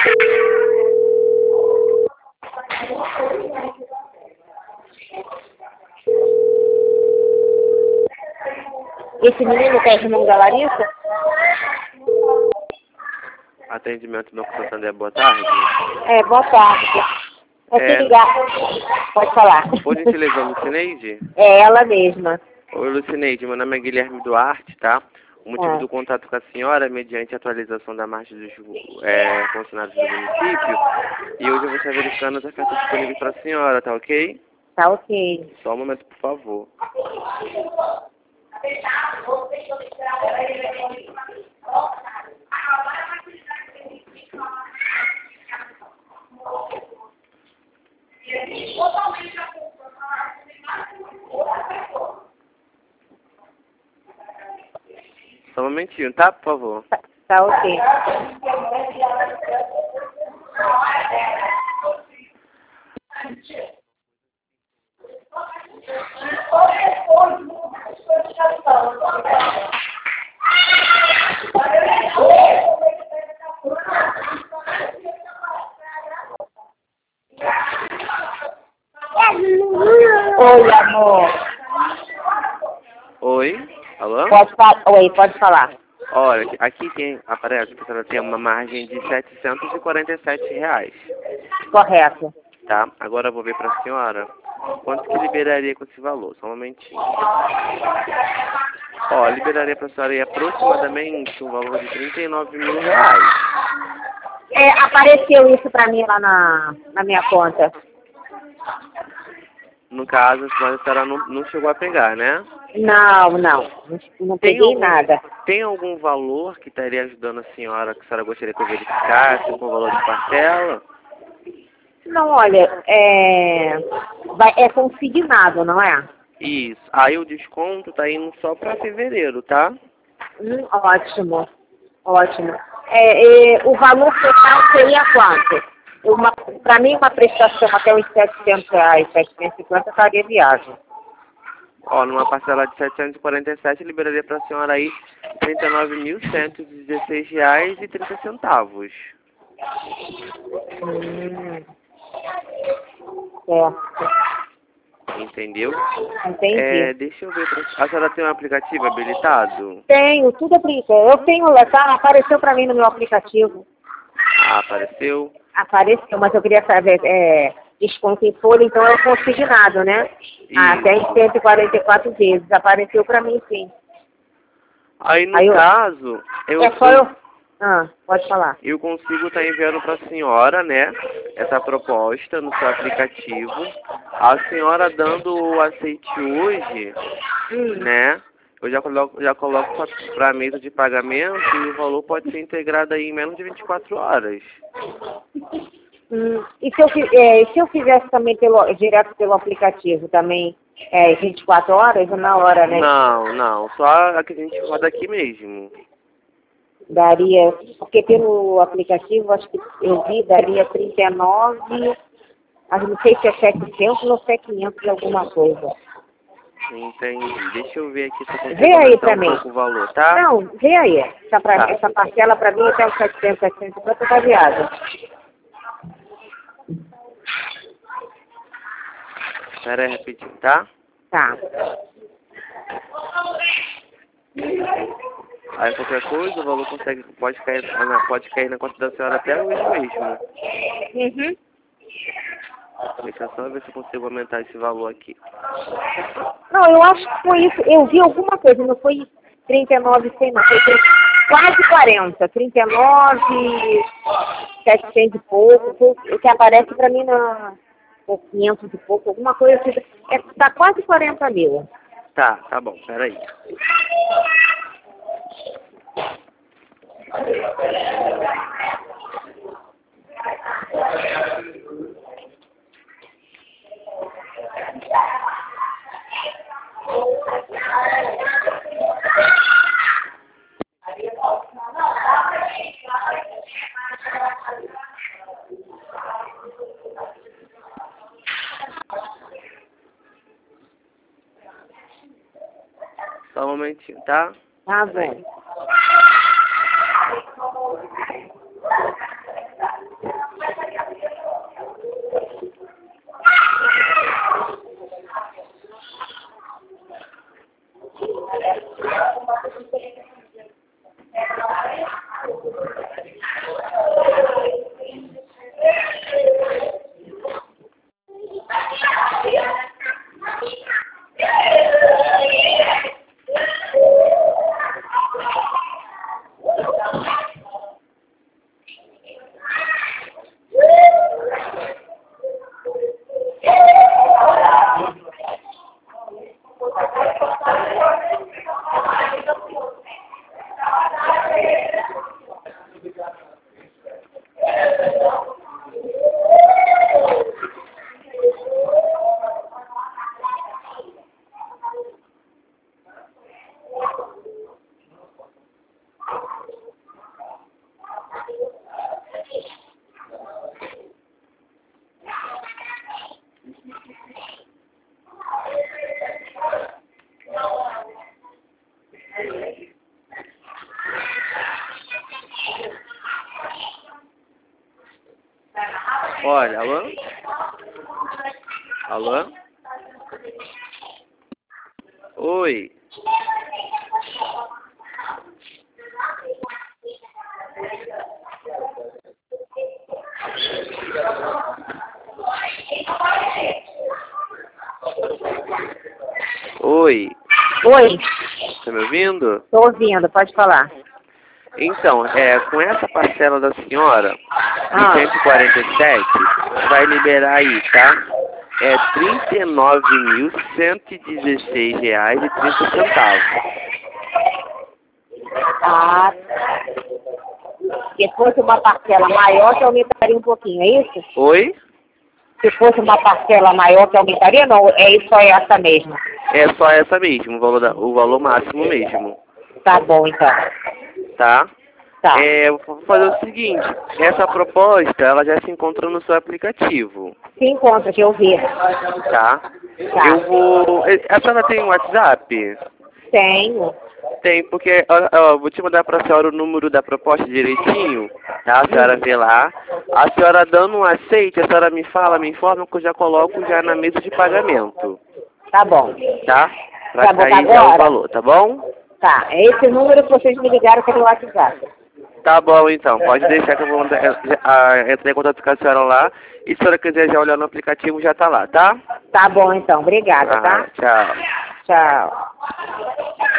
Esse menino que é irmão da Larissa? Atendimento Banco Santander, boa tarde. É, boa tarde. É se ligar. Pode falar. Por gentileza, Lucineide? É ela mesma. Oi, Lucineide, meu nome é Guilherme Duarte, tá? O motivo do contato com a senhora é mediante a atualização da marcha dos funcionários do município. E hoje eu vou estar verificando as ofertas disponíveis para a senhora, tá ok? Tá ok. Só um momento, por favor. Só um momentinho, tá? Por favor. Tá ok. Oi, amor. Oi? Alô? Oi, pode falar. Olha, aqui aparece que a senhora tem uma margem de R$ 747. Correto. Tá? Agora eu vou ver para a senhora quanto que liberaria com esse valor. Só um momentinho. Ó, liberaria para a senhora aí aproximadamente um valor de R$ 39 mil. É, apareceu isso pra mim lá na minha conta. No caso, a senhora não chegou a pegar, né? Não peguei nada. Tem algum valor que estaria ajudando a senhora, que a senhora gostaria que eu verificasse, com o valor de parcela? Não, olha, é consignado, não é? Isso. Aí o desconto tá indo só para fevereiro, tá? Ótimo, ótimo. O valor total seria quanto? Para mim, uma prestação até uns R$ 700, 750 estaria viável. Ó, numa parcela de 747, liberaria para a senhora aí R$ 39.116,30. Certo. Entendeu? Entendi. Deixa eu ver. A senhora tem um aplicativo habilitado? Tenho, tudo aplicado. Eu tenho lá, tá? Apareceu para mim no meu aplicativo. Ah, apareceu? Apareceu, mas eu queria saber, desconto em folha, então é o consignado, né? Até em 144 vezes. Apareceu para mim, sim. Aí, no caso, pode falar. Eu consigo estar enviando para a senhora, né, essa proposta no seu aplicativo. A senhora dando o aceite hoje, né, eu já coloco para a mesa de pagamento e o valor pode ser integrado aí em menos de 24 horas. E se eu fizesse também direto pelo aplicativo, também 24 horas ou na hora, né? Não, só a que a gente roda aqui mesmo. Daria, porque pelo aplicativo, acho que eu vi, daria 39, não sei se é 700 ou se é 500 alguma coisa. Entendi. Deixa eu ver aqui se eu consigo vê aí pra aumentar mim. pouco o valor, tá? Não, vê aí. Essa parcela para mim até os 700, 750 tá viável. Espera aí rapidinho, tá? Tá. Aí qualquer coisa, o valor pode cair na conta da senhora até hoje mesmo. Uhum. Deixa eu só ver se eu consigo aumentar esse valor aqui. Não, eu acho que foi isso. Eu vi alguma coisa, não foi 39, sei não. Foi quase 40. 39, 700 e pouco. O que aparece para mim na 500 e pouco, alguma coisa assim. Tá quase 40 mil. Tá bom, peraí. Só um momentinho, tá? Tá bom. Olha, alô? Alô? Oi. Oi. Oi, Tá me ouvindo? tô ouvindo, pode falar. Então, com essa parcela da senhora, de Ah. 147, vai liberar aí, tá? É R$ 39.116,30. Ah, se fosse uma parcela maior, que aumentaria um pouquinho, é isso? Oi? Se fosse uma parcela maior, que aumentaria, não, só essa mesmo. É só essa mesmo, o valor máximo mesmo, Tá bom, então. tá? Tá, Vou fazer o seguinte, essa proposta, ela já se encontra no seu aplicativo, se encontra, que eu vi. tá? Tá, Eu vou... A senhora tem um WhatsApp? tenho. Tem, porque ó, vou te mandar para a senhora o número da proposta direitinho, tá? A senhora vê lá. A senhora dando um aceite, a senhora me fala, me informa que eu já coloco já na mesa de pagamento, Tá bom. tá? Pra Vai botar cair já o agora? valor, tá bom? Tá, é esse número que vocês me ligaram pelo WhatsApp. Tá bom então, pode deixar que eu vou entrar em contato com a senhora lá. E se a senhora quiser já olhar no aplicativo, já tá lá, tá? Tá bom, então. Obrigada, tá? Tchau. Tchau.